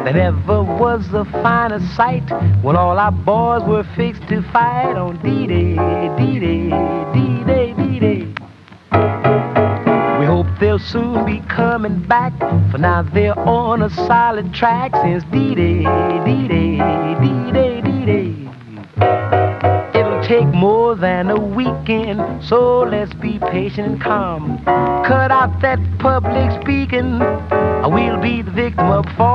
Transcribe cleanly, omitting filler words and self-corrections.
There never was a finer sight when all our boys were fixed to fight on D-Day, D-Day, D-Day, D-Day. We hope they'll soon be coming back, for now they're on a solid track since D-Day, D-Day, D-Day, D-Day. It'll take more than a weekend, so let's be patient and calm. Cut out that public speaking, or we'll be the victim of false